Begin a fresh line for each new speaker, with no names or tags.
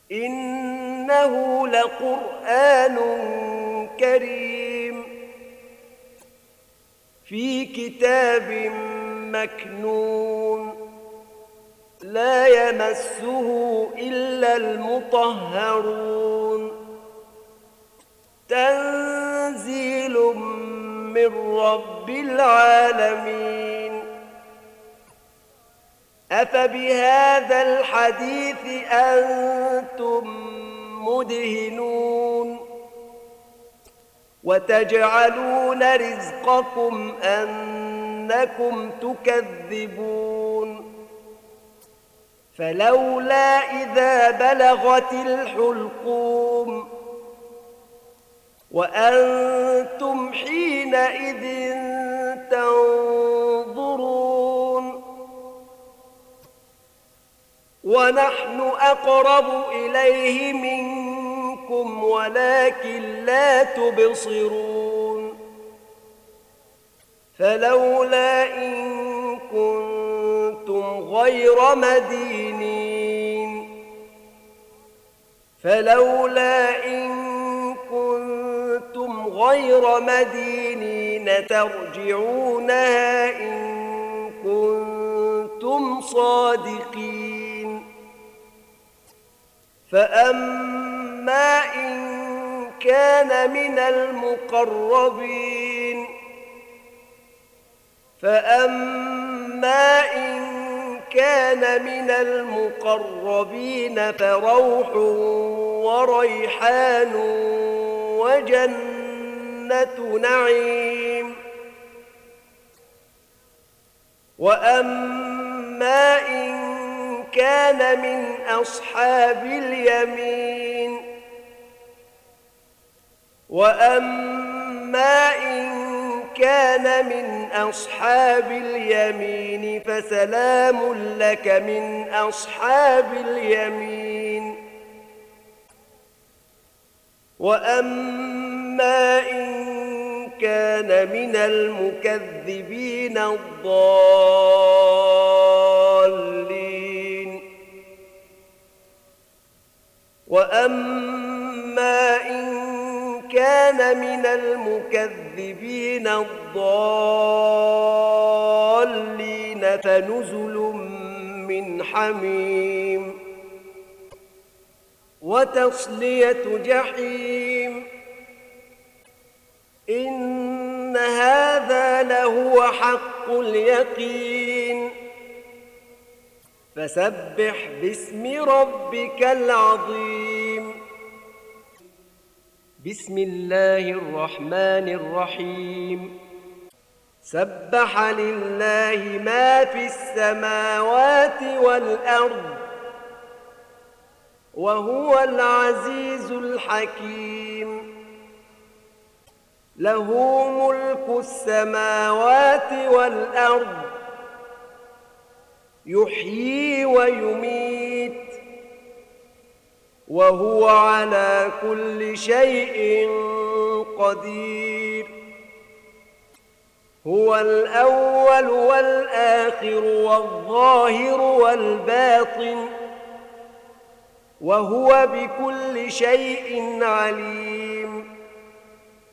إنه لقرآن كريم في كتاب مكنون لا يمسه إلا المطهرون تنزيل من رب العالمين أفبهذا الحديث أنتم مدهنون وتجعلون رزقكم أنكم تكذبون فلولا إذا بلغت الحلقوم وأنتم حينئذ تنظرون ونحن أقرب إليه منكم ولكن لا تبصرون فلولا إن كنتم غير مدينين ترجعونها إن كنتم صادقين فأما إن كان من المقربين فروح وريحان وجنة نعيم وأما إن كان من أصحاب اليمين فسلام لك من أصحاب اليمين وأما إن كان من المكذبين الضالين فنزل من حميم وتصلية جحيم إن هذا لهو حق اليقين فسبح باسم ربك العظيم بسم الله الرحمن الرحيم سبح لله ما في السماوات والأرض وهو العزيز الحكيم له ملك السماوات والأرض يحيي ويميت وهو على كل شيء قدير هو الأول والآخر والظاهر والباطن وهو بكل شيء عليم